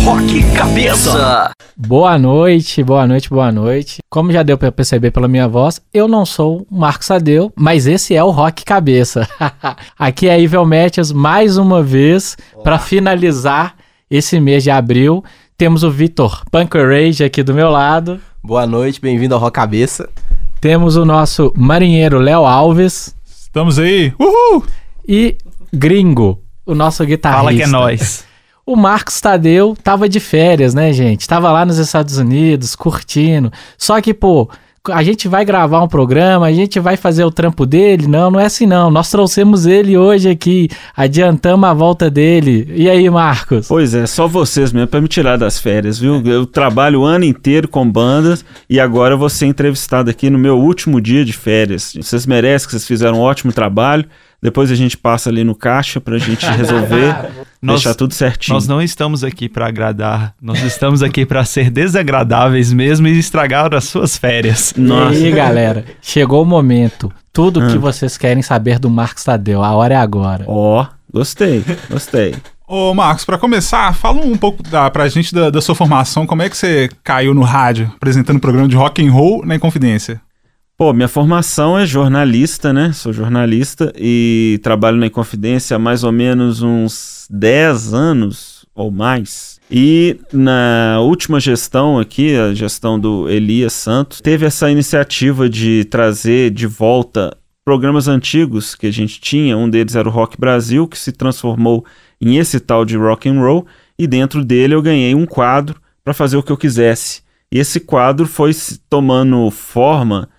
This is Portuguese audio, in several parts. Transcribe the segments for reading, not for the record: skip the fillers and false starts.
Rock Cabeça. Boa noite. Como já deu pra perceber pela minha voz, eu não sou o Marcos Tadeu, mas esse é o Rock Cabeça. Aqui é Evil Matches mais uma vez para finalizar esse mês de abril. Temos o Vitor Punker Rage aqui do meu lado. Boa noite, bem-vindo ao Rock Cabeça. Temos o nosso marinheiro Léo Alves. Estamos aí, uhul! E Gringo, o nosso guitarrista. Fala que é nóis. O Marcos Tadeu tava de férias, né, gente? Tava lá nos Estados Unidos, curtindo. Só que, a gente vai gravar um programa, a gente vai fazer o trampo dele. Não é assim não. Nós trouxemos ele hoje aqui, adiantamos a volta dele. E aí, Marcos? Pois é, só vocês mesmo pra me tirar das férias, viu? Eu trabalho o ano inteiro com bandas e agora eu vou ser entrevistado aqui no meu último dia de férias. Vocês merecem, que vocês fizeram um ótimo trabalho. Depois a gente passa ali no caixa pra gente resolver, deixar tudo certinho. Nós não estamos aqui pra agradar, nós estamos aqui pra ser desagradáveis mesmo e estragar as suas férias. Nossa. E aí, galera, chegou o momento. Tudo que vocês querem saber do Marcos Tadeu, a hora é agora. Gostei. Ô Marcos, pra começar, fala um pouco pra gente da sua formação. Como é que você caiu no rádio, apresentando um programa de rock and roll na Inconfidência? Minha formação é jornalista, né? Sou jornalista e trabalho na Inconfidência há mais ou menos uns 10 anos ou mais. E na última gestão aqui, a gestão do Elias Santos, teve essa iniciativa de trazer de volta programas antigos que a gente tinha. Um deles era o Rock Brasil, que se transformou em esse tal de rock and roll, e dentro dele eu ganhei um quadro para fazer o que eu quisesse. E esse quadro foi tomando forma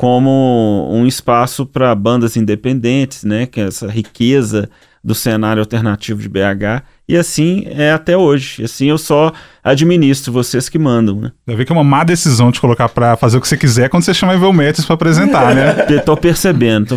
como um espaço para bandas independentes, né, que é essa riqueza do cenário alternativo de BH, e assim é até hoje. Assim eu só administro, vocês que mandam, né? Deve ver que é uma má decisão te colocar pra fazer o que você quiser quando você chama Evil Matches pra apresentar, né? Tô percebendo.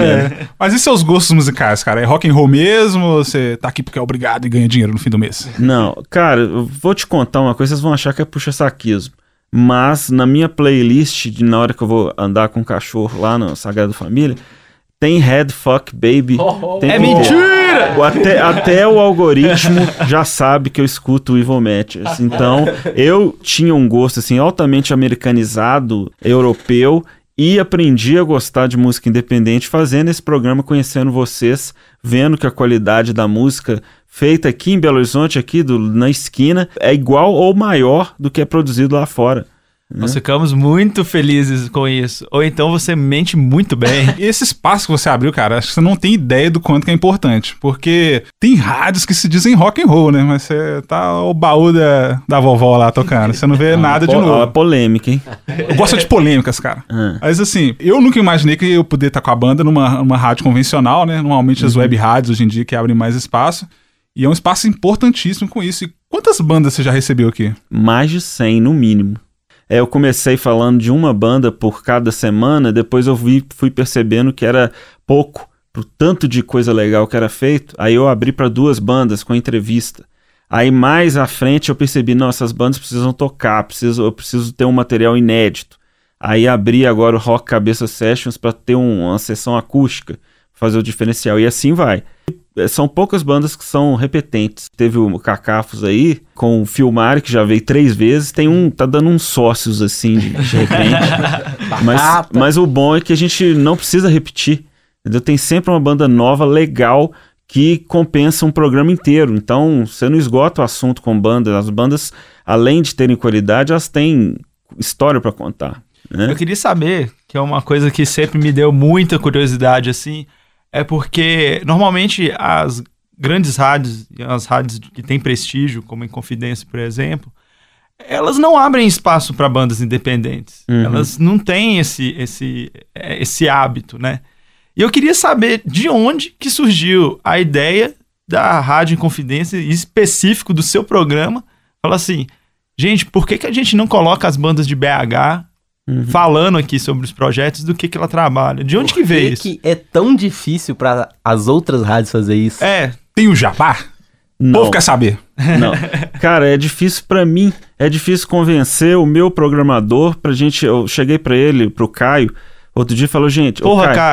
Mas e seus gostos musicais, cara? É rock and roll mesmo ou você tá aqui porque é obrigado e ganha dinheiro no fim do mês? Não, cara, eu vou te contar uma coisa, vocês vão achar que é puxa-saquismo. Mas na minha playlist, na hora que eu vou andar com o cachorro lá no Sagrada Família, tem Head Fuck Baby. É mentira! Até o algoritmo já sabe que eu escuto o Evil Matches. Então, eu tinha um gosto assim, altamente americanizado, europeu, e aprendi a gostar de música independente fazendo esse programa, conhecendo vocês, vendo que a qualidade da música feita aqui em Belo Horizonte, aqui na esquina, é igual ou maior do que é produzido lá fora. Nós ficamos muito felizes com isso. Ou então você mente muito bem. E esse espaço que você abriu, cara, acho que você não tem ideia do quanto que é importante. Porque tem rádios que se dizem rock and roll, né? Mas você tá o baú da vovó lá tocando. Você não vê nada de novo. É polêmica, hein? Eu gosto de polêmicas, cara. Mas assim, eu nunca imaginei que eu poderia estar com a banda numa rádio convencional, né? Normalmente as web rádios hoje em dia que abrem mais espaço. E é um espaço importantíssimo com isso. E quantas bandas você já recebeu aqui? Mais de 100, no mínimo. Eu comecei falando de uma banda por cada semana, depois eu fui percebendo que era pouco, pro tanto de coisa legal que era feito. Aí eu abri para 2 bandas com entrevista. Aí mais à frente eu percebi, não, essas bandas precisam tocar, eu preciso ter um material inédito. Aí abri agora o Rock Cabeça Sessions para ter uma sessão acústica, fazer o diferencial, e assim vai. São poucas bandas que são repetentes. Teve o Cacafos aí, com o Filmar, que já veio 3 vezes. Tá dando uns sócios assim, de repente. mas o bom é que a gente não precisa repetir. Entendeu? Tem sempre uma banda nova, legal, que compensa um programa inteiro. Então, você não esgota o assunto com bandas. As bandas, além de terem qualidade, elas têm história para contar, né? Eu queria saber, que é uma coisa que sempre me deu muita curiosidade, assim, é porque normalmente as grandes rádios, as rádios que têm prestígio, como a Inconfidência, por exemplo, elas não abrem espaço para bandas independentes. Elas não têm esse hábito, né? E eu queria saber de onde que surgiu a ideia da Rádio Inconfidência, específico do seu programa. Fala assim, gente, por que a gente não coloca as bandas de BH falando aqui sobre os projetos, do que ela trabalha? De onde que veio isso? Por que é tão difícil para as outras rádios fazer isso? Tem o jabá? O povo quer saber. Não. Cara, é difícil pra mim. É difícil convencer o meu programador pra gente... Eu cheguei pra ele, pro Caio, outro dia e falou, gente...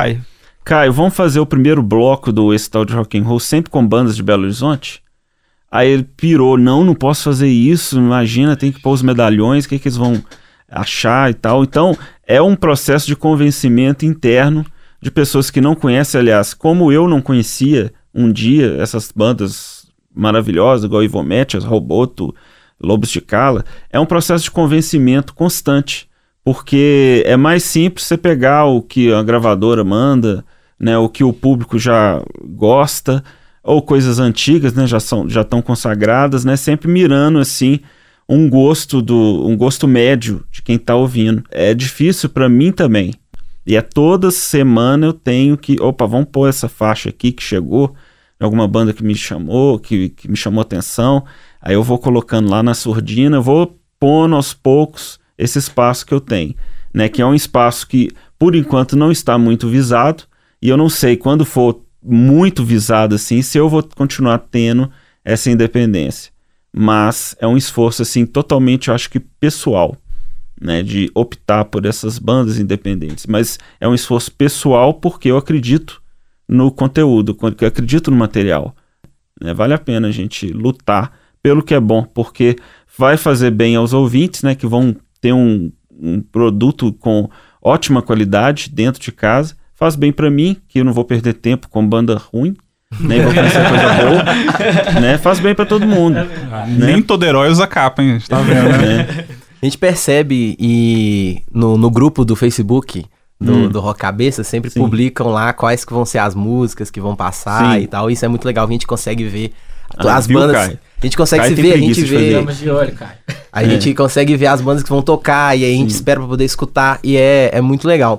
Caio, vamos fazer o primeiro bloco do esse tal de rock and roll sempre com bandas de Belo Horizonte? Aí ele pirou, não posso fazer isso, imagina, tem que pôr os medalhões, o que eles vão achar e tal. Então, é um processo de convencimento interno de pessoas que não conhecem, aliás, como eu não conhecia um dia essas bandas maravilhosas, igual Ivometias, Roboto, Lobos de Cala, é um processo de convencimento constante, porque é mais simples você pegar o que a gravadora manda, né, o que o público já gosta, ou coisas antigas, né, já estão consagradas, né, sempre mirando assim um gosto médio de quem está ouvindo. É difícil para mim também. E toda semana eu tenho que, vamos pôr essa faixa aqui que chegou, alguma banda que me chamou, que me chamou atenção, aí eu vou colocando lá na surdina, vou pondo aos poucos esse espaço que eu tenho, né, que é um espaço que por enquanto não está muito visado, e eu não sei quando for muito visado assim, se eu vou continuar tendo essa independência. Mas é um esforço assim totalmente, eu acho que pessoal, né, de optar por essas bandas independentes. Mas é um esforço pessoal porque eu acredito no conteúdo, eu acredito no material. Né? Vale a pena a gente lutar pelo que é bom, porque vai fazer bem aos ouvintes, né, que vão ter um produto com ótima qualidade dentro de casa. Faz bem pra mim, que eu não vou perder tempo com banda ruim, nem vou conhecer coisa boa, né? Faz bem pra todo mundo. Né? Nem todo herói usa capa, hein? A gente tá vendo, né? A gente percebe e no grupo do Facebook do Rock Cabeça sempre publicam lá quais que vão ser as músicas que vão passar e tal. Isso é muito legal, a gente consegue ver as bandas. Caio? A gente consegue se ver, a gente vê. A gente consegue ver as bandas que vão tocar e aí a gente espera pra poder escutar e é muito legal.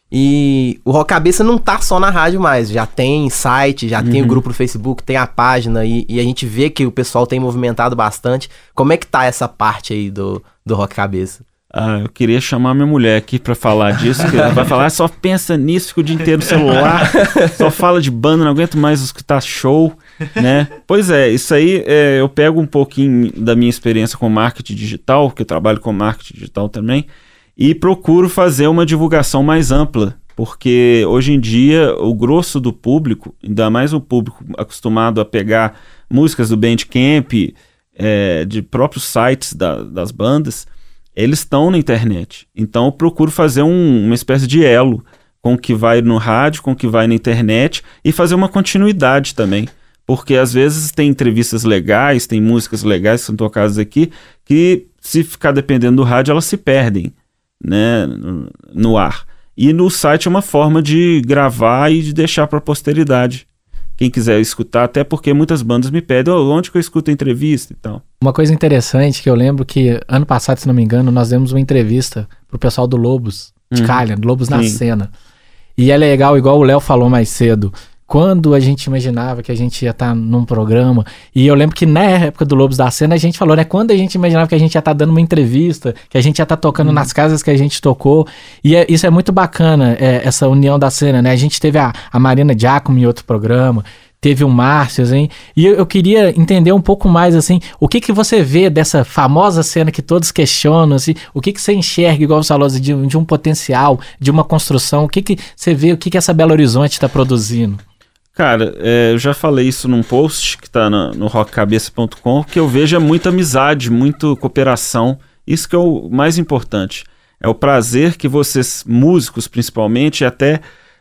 E o Rock Cabeça não tá só na rádio mais, já tem site, já tem o grupo no Facebook, tem a página e a gente vê que o pessoal tem movimentado bastante. Como é que tá essa parte aí do Rock Cabeça? Eu queria chamar minha mulher aqui pra falar disso, que ela vai falar, só pensa nisso, fica o dia inteiro no celular, só fala de banda, não aguento mais escutar show, né? Pois é, isso aí eu pego um pouquinho da minha experiência com marketing digital, que eu trabalho com marketing digital também, e procuro fazer uma divulgação mais ampla, porque hoje em dia o grosso do público, ainda mais o público acostumado a pegar músicas do Bandcamp, de próprios sites das bandas, eles estão na internet. Então eu procuro fazer uma espécie de elo com o que vai no rádio, com o que vai na internet e fazer uma continuidade também. Porque às vezes tem entrevistas legais, tem músicas legais que são tocadas aqui, que se ficar dependendo do rádio elas se perdem, né, no ar. E no site é uma forma de gravar e de deixar para a posteridade. Quem quiser escutar, até porque muitas bandas me pedem, onde que eu escuto a entrevista e tal. Uma coisa interessante que eu lembro que ano passado, se não me engano, nós demos uma entrevista pro pessoal do Lobos de Calha, Lobos na Cena. E é legal, igual o Léo falou mais cedo, quando a gente imaginava que a gente ia estar num programa, e eu lembro que na época do Lobos da Cena a gente falou, né, quando a gente imaginava que a gente ia estar dando uma entrevista, que a gente ia estar tocando nas casas que a gente tocou, e isso é muito bacana, essa união da cena, né, a gente teve a Marina Giacomo em outro programa, teve o Márcio, hein? E eu queria entender um pouco mais, assim, o que você vê dessa famosa cena que todos questionam, assim, o que você enxerga, igual você falou, de um potencial, de uma construção, o que você vê, o que essa Belo Horizonte está produzindo? Cara, eu já falei isso num post que tá no rockcabeça.com, que eu vejo muita amizade, muita cooperação, isso que é o mais importante. É o prazer que vocês, músicos principalmente, e até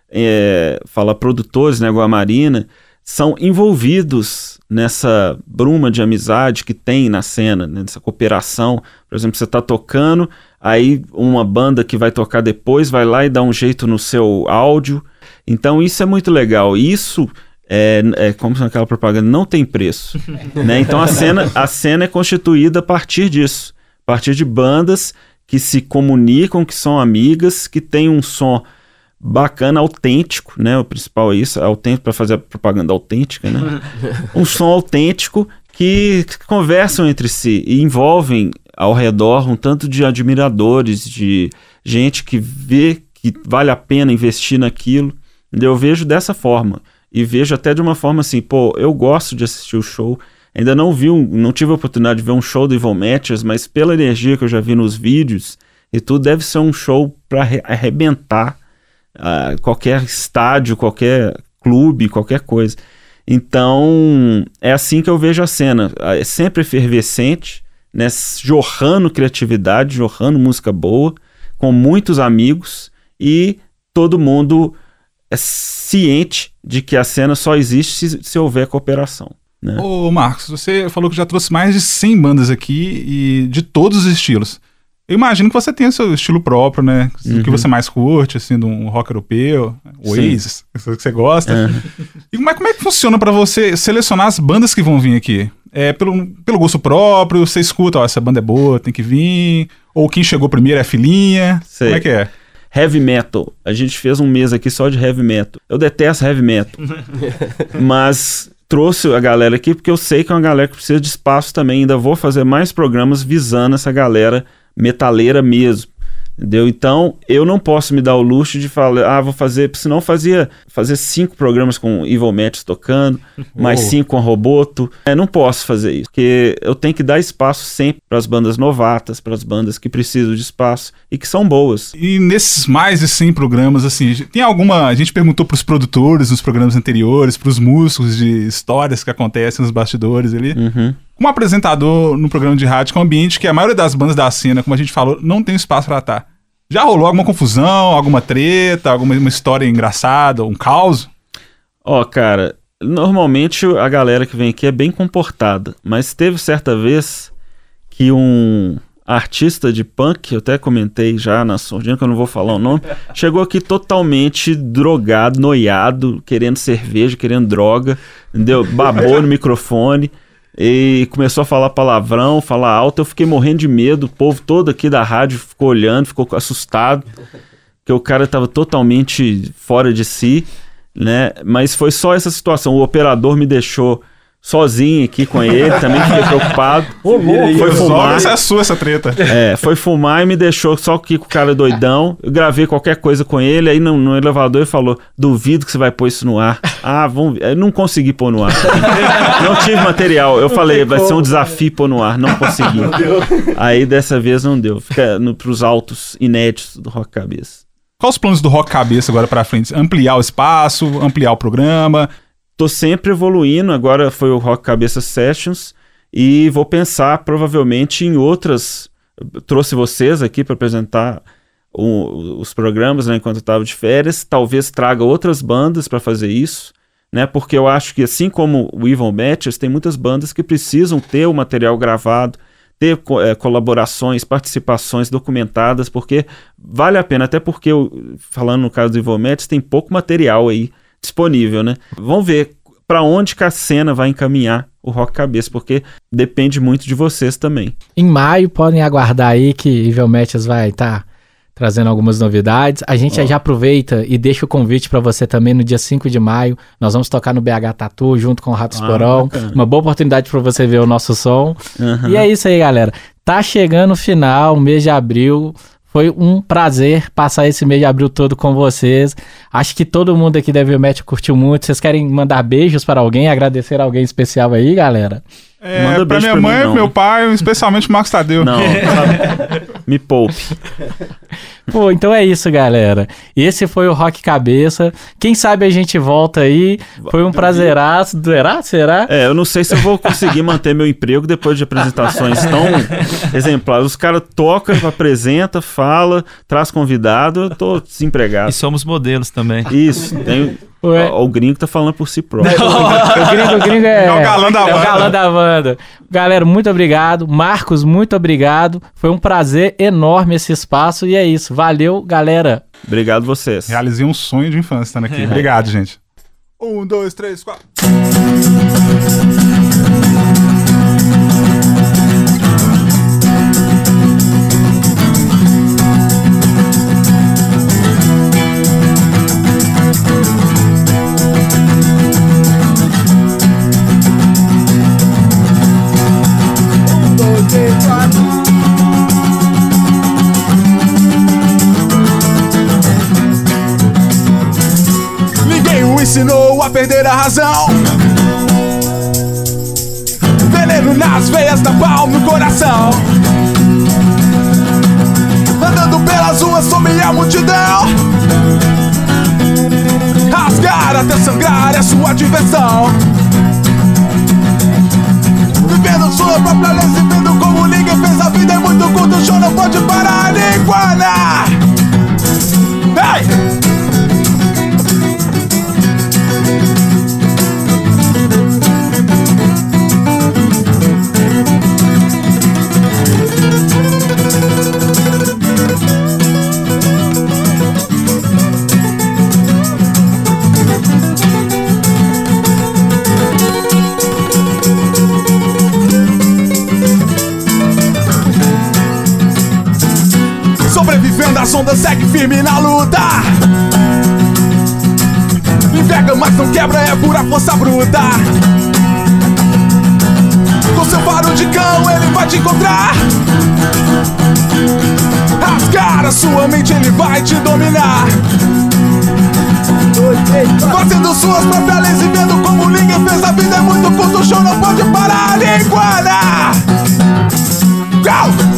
fala produtores, né, igual a Marina, são envolvidos nessa bruma de amizade que tem na cena, né, nessa cooperação. Por exemplo, você tá tocando, aí uma banda que vai tocar depois vai lá e dá um jeito no seu áudio. Então isso é muito legal. Isso como aquela propaganda, não tem preço. Né? Então a cena é constituída a partir disso. A partir de bandas que se comunicam, que são amigas, que tem um som bacana, autêntico, né? O principal é isso, autêntico, para fazer a propaganda autêntica, né? Um som autêntico que conversam entre si e envolvem ao redor um tanto de admiradores, de gente que vê que vale a pena investir naquilo. Eu vejo dessa forma e vejo até de uma forma assim, eu gosto de assistir o show, ainda não tive a oportunidade de ver um show do Ivometias, mas pela energia que eu já vi nos vídeos e tudo, deve ser um show para arrebentar qualquer estádio, qualquer clube, qualquer coisa. Então, é assim que eu vejo a cena. É sempre efervescente, né? Jorrando criatividade, jorrando música boa, com muitos amigos e todo mundo é ciente de que a cena só existe se houver cooperação. Né? Ô Marcos, você falou que já trouxe mais de 100 bandas aqui e de todos os estilos. Eu imagino que você tem o seu estilo próprio, né? O que você mais curte, assim, de um rock europeu, Oasis, que você gosta. E como é que funciona pra você selecionar as bandas que vão vir aqui? É pelo gosto próprio, você escuta, ó, essa banda é boa, tem que vir, ou quem chegou primeiro é a filhinha, Sei. Como é que é? Heavy metal. A gente fez um mês aqui só de heavy metal. Eu detesto heavy metal. Mas trouxe a galera aqui porque eu sei que é uma galera que precisa de espaço também. Ainda vou fazer mais programas visando essa galera metaleira mesmo, entendeu? Então, eu não posso me dar o luxo de falar, vou fazer, senão fazer 5 programas com Evil Matches tocando, mais 5 com a Roboto. Não posso fazer isso, porque eu tenho que dar espaço sempre para as bandas novatas, para as bandas que precisam de espaço e que são boas. E nesses mais de 100 programas, assim, tem alguma... A gente perguntou pros produtores nos programas anteriores, pros músicos de histórias que acontecem nos bastidores ali. Como apresentador no programa de rádio, que é um ambiente que a maioria das bandas da cena, como a gente falou, não tem espaço pra estar. Já rolou alguma confusão, alguma treta, alguma história engraçada, um caos? Cara, normalmente a galera que vem aqui é bem comportada, mas teve certa vez que um artista de punk, eu até comentei já na surdina, que eu não vou falar o nome, chegou aqui totalmente drogado, noiado, querendo cerveja, querendo droga, entendeu? Babou no microfone. E começou a falar palavrão, falar alto. Eu fiquei morrendo de medo. O povo todo aqui da rádio ficou olhando, ficou assustado, porque o cara estava totalmente fora de si, né? Mas foi só essa situação. O operador me deixou sozinho aqui com ele, também fiquei preocupado. Foi fumar. Essa é sua, essa treta. Foi fumar e me deixou só aqui com o cara doidão. Eu gravei qualquer coisa com ele, aí no elevador ele falou, duvido que você vai pôr isso no ar. Vamos ver. Eu não consegui pôr no ar. Não tive material. Eu falei, vai ser um desafio pôr no ar. Não consegui. Aí dessa vez não deu. Fica pros altos inéditos do Rock Cabeça. Quais os planos do Rock Cabeça agora pra frente? Ampliar o espaço, ampliar o programa? Tô sempre evoluindo, agora foi o Rock Cabeça Sessions e vou pensar provavelmente em outras. Trouxe vocês aqui para apresentar os programas, né, enquanto eu estava de férias. Talvez traga outras bandas para fazer isso, né, porque eu acho que assim como o Evil Matches, tem muitas bandas que precisam ter o material gravado, ter colaborações, participações documentadas, porque vale a pena, até porque, falando no caso do Evil Matches, tem pouco material aí disponível, né? Vamos ver para onde que a cena vai encaminhar o Rock Cabeça, porque depende muito de vocês também. Em maio, podem aguardar aí que Evil Matches vai estar trazendo algumas novidades. A gente já aproveita e deixa o convite para você também no dia 5 de maio. Nós vamos tocar no BH Tatu junto com o Ratos Porão. Uma boa oportunidade para você ver o nosso som. E é isso aí, galera. Tá chegando o final, o mês de abril. Foi um prazer passar esse mês de abril todo com vocês. Acho que todo mundo aqui da Evil Match curtiu muito. Vocês querem mandar beijos para alguém, agradecer a alguém especial aí, galera? Manda pra minha mãe, pro meu pai, especialmente o Marcos Tadeu. Não, me poupe. Pô, então é isso, galera. Esse foi o Rock Cabeça. Quem sabe a gente volta aí. Foi um prazeraço. Será? Eu não sei se eu vou conseguir manter meu emprego depois de apresentações tão exemplares. Os caras tocam, apresenta, fala, traz convidado. Eu tô desempregado. E somos modelos também. Isso, tem... O gringo tá falando por si próprio. O gringo é o galã da banda. É o galã da banda. Galera, muito obrigado. Marcos, muito obrigado. Foi um prazer enorme esse espaço e é isso. Valeu, galera. Obrigado vocês. Realizei um sonho de infância estando aqui. Obrigado, gente. 1, 2, 3, 4. Ensinou a perder a razão. Veneno nas veias, na palma, no coração. Andando pelas ruas sobre a multidão. Rasgar até sangrar é sua diversão. firme na luta. Entrega, mas não quebra, é pura força bruta. Com seu faro de cão ele vai te encontrar. Rasgar a sua mente, ele vai te dominar. Fazendo suas próprias leis e vendo como ninguém fez. A vida é muito curta, o show não pode parar. Iguana! Go!